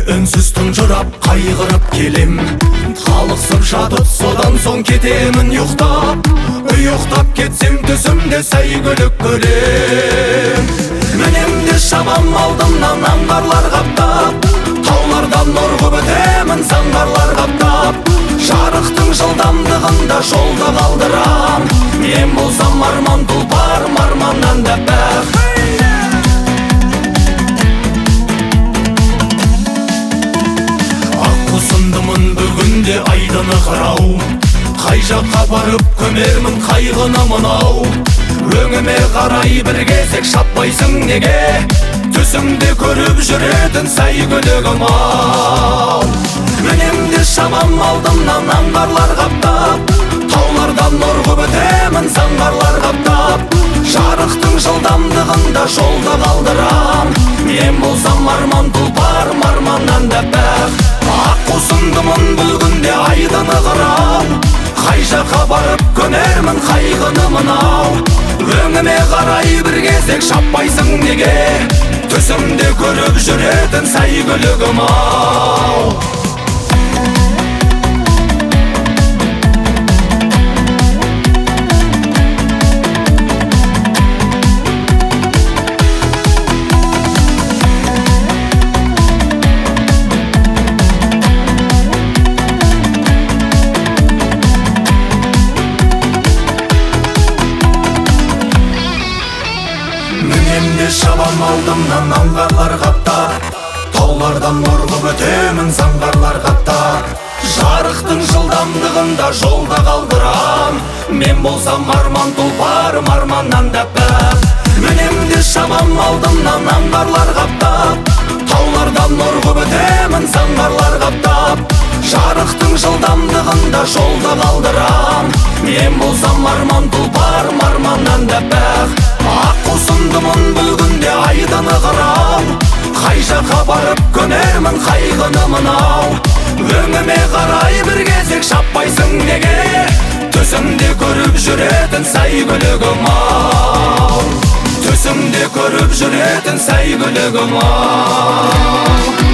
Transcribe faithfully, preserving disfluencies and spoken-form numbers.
үнсіз тұнжырап қайғырып келем. Қалықсып жатып содан соң кетемін ұйықтап. Ұйықтап кетсем түсімде сәйгүлік көрем. Мінемде шамам алдымнан аңғарлар қаптап, таулардан нұрғып өтемін заңғарлар қаптап. Жарықтың жылдамдығында жолда қалдырам. Мен болсам арман тұлпар, арманнан да бақ. Аққусындымын бүгінде айдыны қырау. Қай жаққа барып көмермін қайғыны мынау. Өңіме қарай бір кезек шаппайсың неге? Түсімде көріп жүретін сәйгүлігім ау. Мінемде шамам алдымнан аңғарлар қаптап, таулардан нұрғып өтемін заңғарлар қаптап. Жарықтың жылдамдығында жолда қалдырам. Мен болсам арман тұлпар, арманнан да бақ. Аққусындымын бұл күнде айдыны қырау. Қай жаққа барып көнермін қайғыны мынау. Өңіме қарай бір кезек шаппайсың неге? Түсімде көріп жүретін сәйгүлігім ау. Мінемде шабам алдымнан аңғарлар қаптап, таулардан нұрғып өтемін заңғарлар қаптап. Жарықтың жылдамдығында жолда қалдырам. Мен болсам арман тұлпар, арманнан да бақ. Мінемде шабам алдымнан аңғарлар қаптап, таулардан нұрғып өтемін заңғарлар қаптап. Жарықтың жылдамдығында жолда қалдырам. Мен болсам арман тұлпар, арманнан да бақ. Аққусындымын бұл күнде айдыны қырау. Қай жаққа барып көнермін қайғыны мынау. Өңіме қарай бір кезек шаппайсың неге? Түсімде көріп жүретін сәйгүлігім ау. Түсімде көріп жүретін сәйгүлігім ау.